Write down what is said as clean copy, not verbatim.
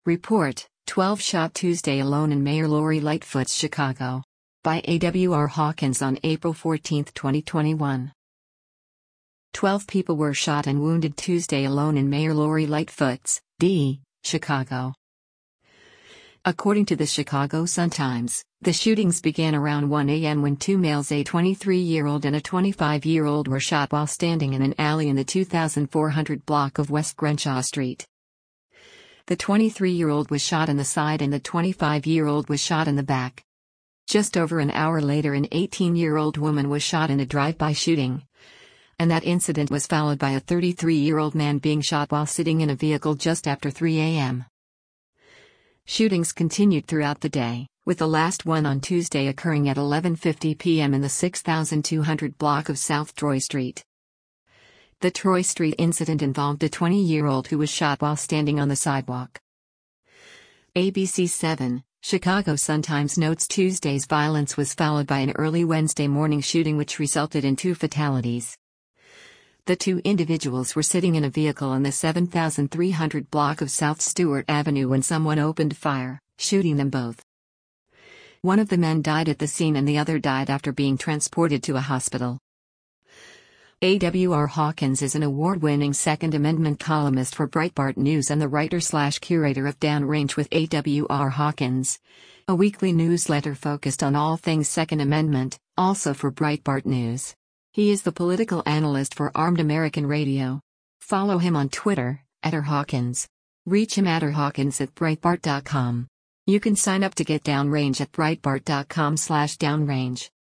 Report, 12 shot Tuesday alone in Mayor Lori Lightfoot's Chicago. By A.W.R. Hawkins on April 14, 2021. 12 people were shot and wounded Tuesday alone in Mayor Lori Lightfoot's, D., Chicago. According to the Chicago Sun-Times, the shootings began around 1 a.m. when two males, a 23-year-old and a 25-year-old, were shot while standing in an alley in the 2400 block of West Crenshaw Street. The 23-year-old was shot in the side and the 25-year-old was shot in the back. Just over an hour later, an 18-year-old woman was shot in a drive-by shooting. And that incident was followed by a 33-year-old man being shot while sitting in a vehicle just after 3 a.m. Shootings continued throughout the day, with the last one on Tuesday occurring at 11:50 p.m. in the 6200 block of South Troy Street. The Troy Street incident involved a 20-year-old who was shot while standing on the sidewalk. ABC 7, Chicago Sun-Times notes Tuesday's violence was followed by an early Wednesday morning shooting which resulted in 2 fatalities. The two individuals were sitting in a vehicle in the 7300 block of South Stewart Avenue when someone opened fire, shooting them both. One of the men died at the scene and the other died after being transported to a hospital. A.W.R. Hawkins is an award-winning Second Amendment columnist for Breitbart News and the writer/curator of Downrange with A.W.R. Hawkins, a weekly newsletter focused on all things Second Amendment, also for Breitbart News. He is the political analyst for Armed American Radio. Follow him on Twitter, @RHawkins. Reach him at rhawkins@breitbart.com. You can sign up to get Downrange at breitbart.com/downrange.